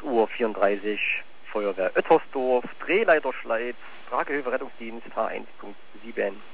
6:34 Uhr, Feuerwehr Oettersdorf, Drehleiter Schleiz, Tragehilfe Rettungsdienst H1.7.